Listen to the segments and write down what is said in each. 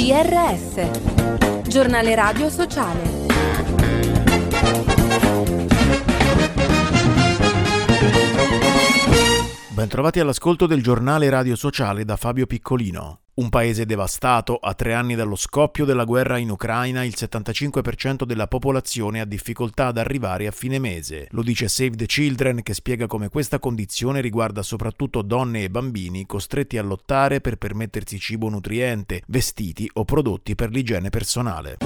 GRS, Giornale Radio Sociale. Bentrovati all'ascolto del Giornale Radio Sociale da Fabio Piccolino. Un paese devastato, a 3 anni dallo scoppio della guerra in Ucraina, il 75% della popolazione ha difficoltà ad arrivare a fine mese. Lo dice Save the Children, che spiega come questa condizione riguarda soprattutto donne e bambini costretti a lottare per permettersi cibo nutriente, vestiti o prodotti per l'igiene personale.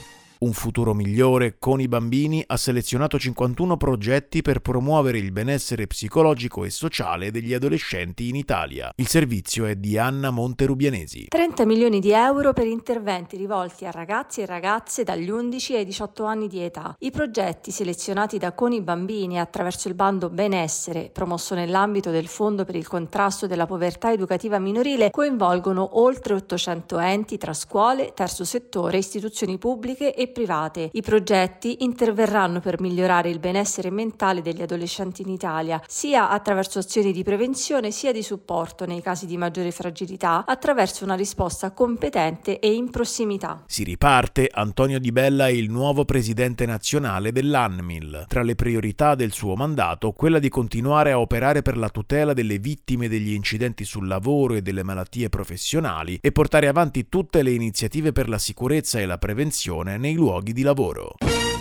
Un futuro migliore con i bambini ha selezionato 51 progetti per promuovere il benessere psicologico e sociale degli adolescenti in Italia. Il servizio è di Anna Monterubianesi. 30 milioni di euro per interventi rivolti a ragazzi e ragazze dagli 11 ai 18 anni di età. I progetti selezionati da Con i bambini attraverso il bando Benessere, promosso nell'ambito del Fondo per il contrasto della povertà educativa minorile, coinvolgono oltre 800 enti tra scuole, terzo settore, istituzioni pubbliche e private. I progetti interverranno per migliorare il benessere mentale degli adolescenti in Italia, sia attraverso azioni di prevenzione sia di supporto nei casi di maggiore fragilità, attraverso una risposta competente e in prossimità. Si riparte. Antonio Di Bella è il nuovo presidente nazionale dell'ANMIL. Tra le priorità del suo mandato, quella di continuare a operare per la tutela delle vittime degli incidenti sul lavoro e delle malattie professionali e portare avanti tutte le iniziative per la sicurezza e la prevenzione nei luoghi di lavoro.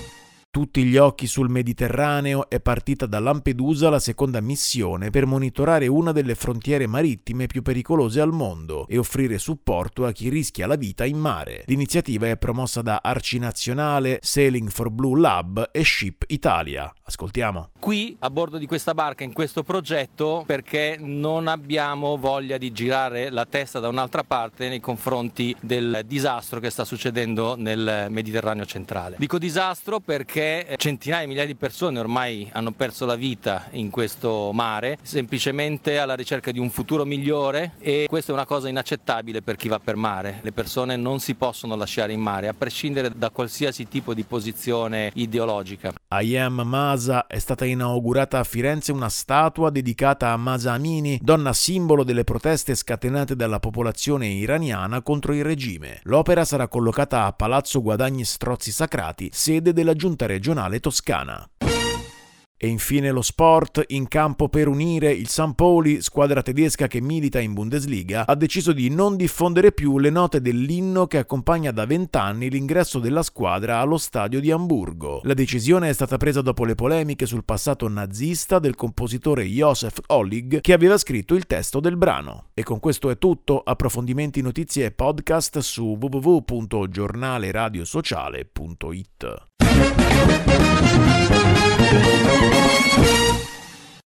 Tutti gli occhi sul Mediterraneo. È partita da Lampedusa la seconda missione per monitorare una delle frontiere marittime più pericolose al mondo e offrire supporto a chi rischia la vita in mare. L'iniziativa è promossa da Arci Nazionale, Sailing for Blue Lab e Ship Italia. Ascoltiamo. Qui a bordo di questa barca in questo progetto perché non abbiamo voglia di girare la testa da un'altra parte nei confronti del disastro che sta succedendo nel Mediterraneo centrale. Dico disastro perché centinaia di migliaia di persone ormai hanno perso la vita in questo mare, semplicemente alla ricerca di un futuro migliore, e questa è una cosa inaccettabile per chi va per mare. Le persone non si possono lasciare in mare, a prescindere da qualsiasi tipo di posizione ideologica. A Ayam Mahsa è stata inaugurata a Firenze una statua dedicata a Mahsa Amini, donna simbolo delle proteste scatenate dalla popolazione iraniana contro il regime. L'opera sarà collocata a Palazzo Guadagni Strozzi Sacrati, sede della Giunta regionale toscana. E infine lo sport. In campo per unire, il St. Pauli, squadra tedesca che milita in Bundesliga, ha deciso di non diffondere più le note dell'inno che accompagna da 20 anni l'ingresso della squadra allo stadio di Amburgo. La decisione è stata presa dopo le polemiche sul passato nazista del compositore Josef Hollig, che aveva scritto il testo del brano. E con questo è tutto. Approfondimenti, notizie e podcast su www.giornaleradiosociale.it.